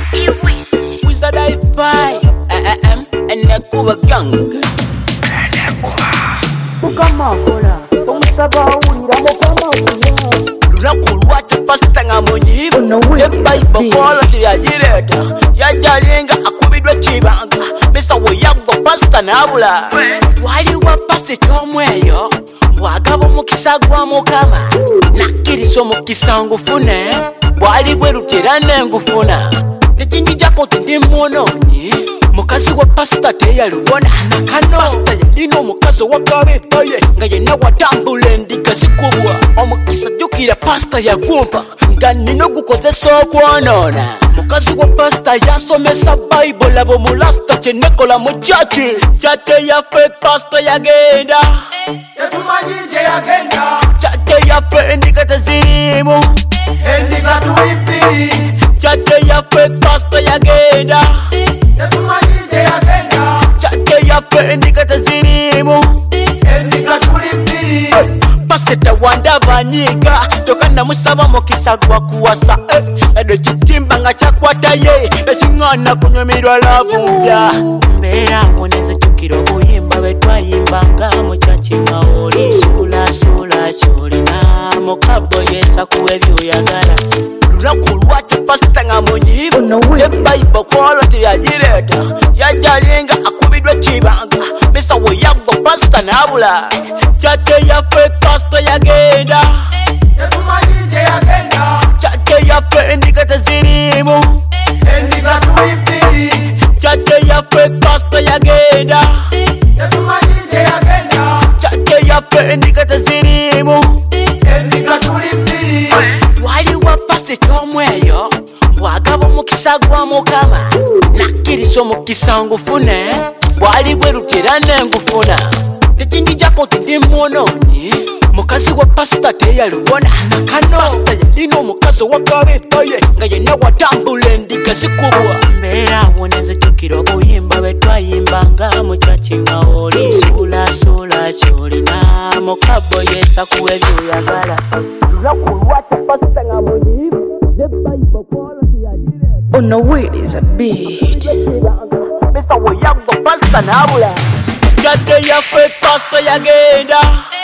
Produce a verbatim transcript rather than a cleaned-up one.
Wizard Hi-Fi Enekuba Gang Mukama kola omusaba awulira mukama awulira lunaku lwaki pasita nga munyiivu ne Bible kwolo teyagireta yajalinga akubidwa kibanga misa weyaggwa pasita n'abula twaliwa pasita omweyo bwagaba omukisa gwa mukama nakkiriza omukisa ngufune bwali bwe lutera n'engufuna tekinjijako nti ndi munoonyi mukazi wa pasita teyaliwona nakano pasita yalina omukazi owakabeepaye nga yenna watambula endiga zikubwa omukisa jjukira pasita yagumpa nga nina ogukozesa okwonoona mukazi wa pasita yasomesa bayibuli laba omulasita kyenekola mu kyaki kyate yaffe pasita yagenda tetumanyi nje yagenda kyate yaffe endiga tezirimu endiga tuli bbiri kyate yaffe pasita yagenda tetumanyi nje yagenda kyate yaffe endiga tezirimu endiga tuli bbiri pasita wandabanyiga kyokka namusaba mukisa gwa kuwasa edo kitimba nga kyakwataye ekiŋŋaana kunyumirwa lavumpya mbeera muneze jjukira obuyimba bwe twayimbanga mu kyakimawoli suulasuula kyolina mukabbo yeesa kuwa ebyoyagala lunaku lwaki pasita nga munyiivu ne Bible kwolo teyagireta yajalinga akubidwa kibanga misa weyaggwa pasita n'abula kyate yaffe pasita yagenda tetumanyi nje yagenda kyate yaffe endiga tezirimu endiga tuli bbiri kyate yaffe pasita yagenda tetumanyi nje yagenda kyate yaffe endiga tezirimu endiga tuli bbiri twaliwa pasita omweyo bwagaba omukisa gwa mukama nakkiriza omukisa ngufune bwali bwe lutera n'engufuna tekinjijako nti ndi munoonyi mukazi wa pasita teyaliwona nakano pasita yalina omukazi owakabeepaye nga yenna watambula endiga zikubwa mbeera awo nezijjukira obuyimba bwe twayimbanga mu kyakimawoli suulasuula kyolina mukabbo yeesa kuwa ebyoyagala lunaku lwaki pasita nga munyiivu ne Bible kwolo teyagireta ono wit is a beat misa weyaggwa pasita n'abula kyate yaffe pasita yagenda